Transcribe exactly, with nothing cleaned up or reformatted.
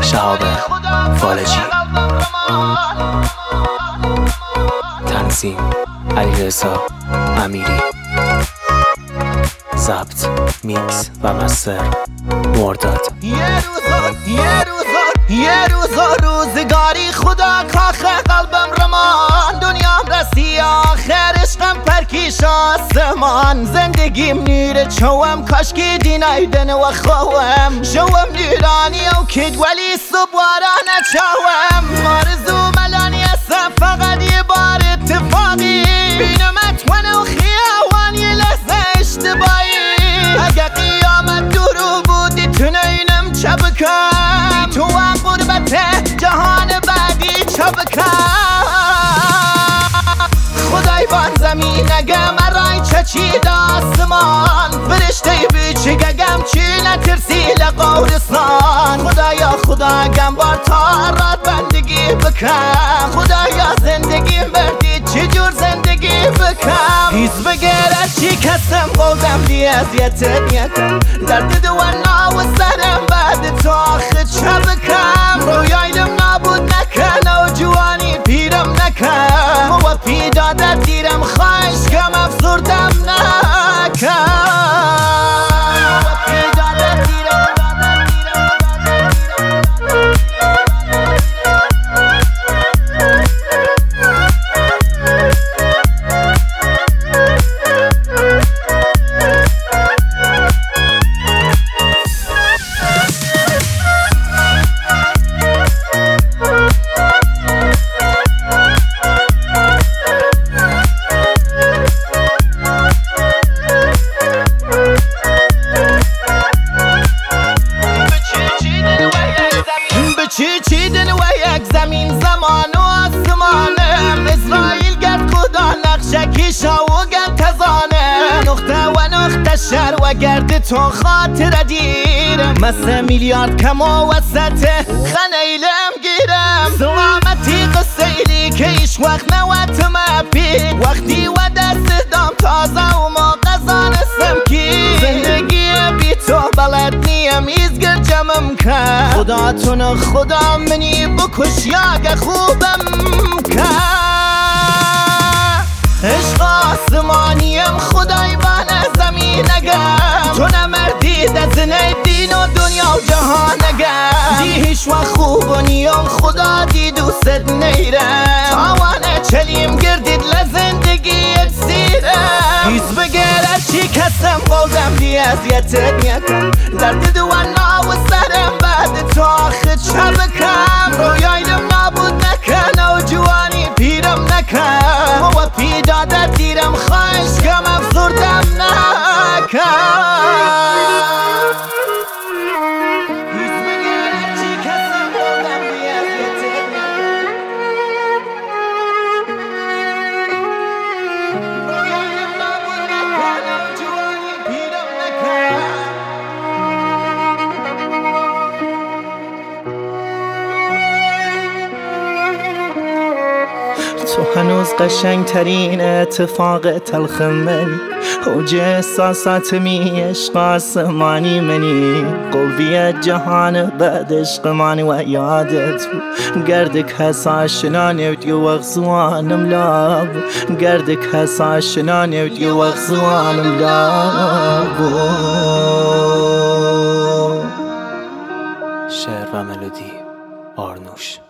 شهاب فالجی، تنظیم علیرضا امیری، ضبط، میکس و مستر مرداد. یه روزا یه روزا یه روزا روزگاری خدا کاخ قلبم رمان، دنیام رسی آخر عشقم پرکیش آسمان، زندگیم نیر چوم کاشکی دینایدن و خوام، شوم نیرانی و کد ولی صبوارا نچوم، آرزو ملانی هستم فقط یه بار اتفاقی، بینمت ونه و خیاوان یه لحظه اشتباهی، اگه قیامت درو بودی تنینم چه بکم، تو هم غربت جهان بعدی چه بکم، خدای بان زمین اگه مرای چچید آسمان، فرشته بیچی گگم چی نترسی لقورستان، خدایا خدا گم بار تا رات بندگی بکم، خدایا زندگی بردی چی جور زندگی بکم، هیز بگره چی کسم قودم دی ازیتت یکم، درد دوانا و سرم بعد تو آخه چه بکم، رویایدم نابود نکن و جوانی پیرم نکن، و پیدادت دیرم خواهش کم افزردم نکن. چی چیدن و یک زمین زمان و آسمانم، اسرائیل گرد خدا نقشکی شاوگن تزانم، نقطه و نقطه شر و گرد تو خاطر دیرم، مثل میلیارد کم و وسط خنیلم گیرم، سلامتی قصه ایلی که ایش وقت نواتم اپید، وقتی و دست دام تازه و ما قزانستم کی، زندگی بی تو بلد نیم ایزگر جمم کن، خدا تون خدا منی بکش یا خوبم کن، عشق آسمانیم خدای بانه زمین اگم، تو نمردی دزنه دین و دنیا و جهان اگم، دی هیچ و خوب و نیم خدا دی دوست نیرم، تاوانه چلیم گردید لزندگی اکسیرم، هیز بگره چی کسم قولدم دی ازیتت یکم، درد دوانا و سرم بعد تو آخه چه بکم، رویایدم نابود نکن و جوانی پیرم نکن، و پیدادت دیرم خواهش کم افزردم نکن. تو هنوز قشنگ ترین اتفاق تلخ منی، اوج احساسات می عشق آسمانی منی، قلبی جهان بعد عشق مانی و یادت گردک هس آشنانه و دیو اغزوانم لاب، گردک هس آشنانه و دیو اغزوانم لاب. شعر و ملودی آرنوش.